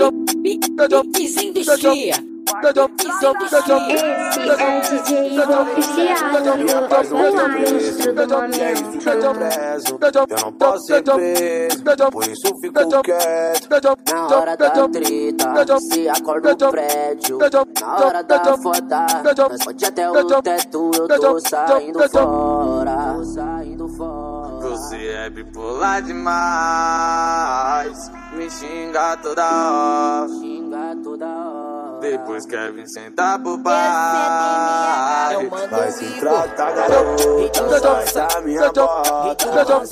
Piquezinho do chia. Esse é o DJ Igor oficial do maestro do momento. Eu não posso ser preso, por isso fico quieto. Na hora da treta, se acorda no prédio. Na hora da foda, nós pode até o teto. Eu tô saindo fora. Você é bipolar demais, me xinga toda hora. Depois quer vir sentar pro pai. Vai se tratar, garoto, então sai da minha bota.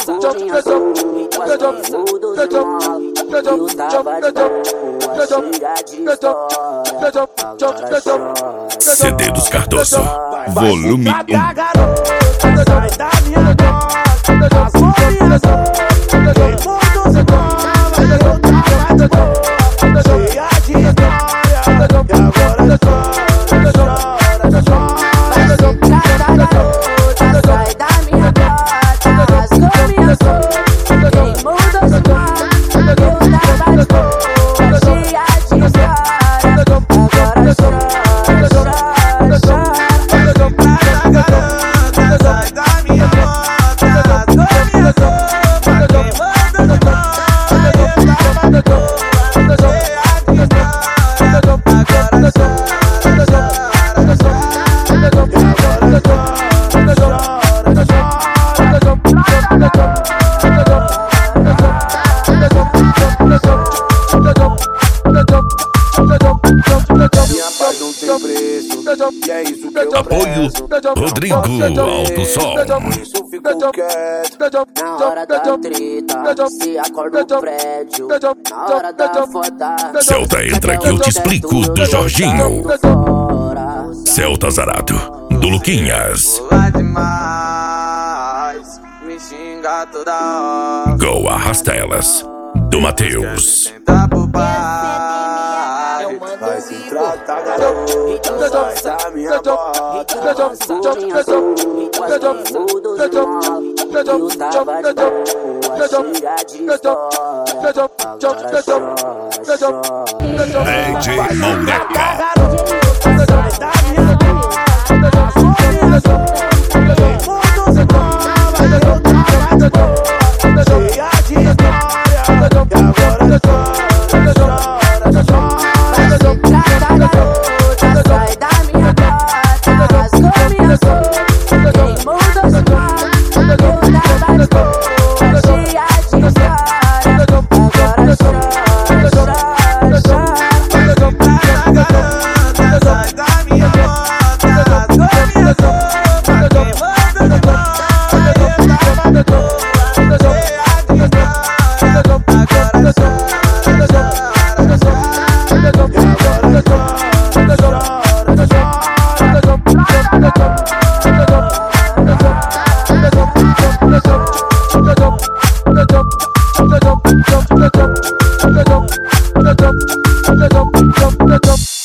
CD dos Cardoso, volume 1. Sai da minha bota. As combinações, todos iguais. Eu tava cheia de história. E agora chora, sai da minha bota, as combinações, quem muda os maus, eu tava cheia de história, agora chora, sai da minha bota, as combinações, quem manda os maus, eu tava cheia de história. Minha paz não tem preço, e é isso que eu Apoio Rodrigo Alto Som. Por isso fico quieto. Na hora da treta, se acorda no prédio. Na hora da foda, Celta, entra que eu te explico do Jorginho. Celta Zarado, do Luquinhas. demais, me xinga toda hora. Go Arrasta Elas, do Matheus. Senta pro pai. Vai se tratar, garoto, então sai da minha bota. DJ Moleca. Jump.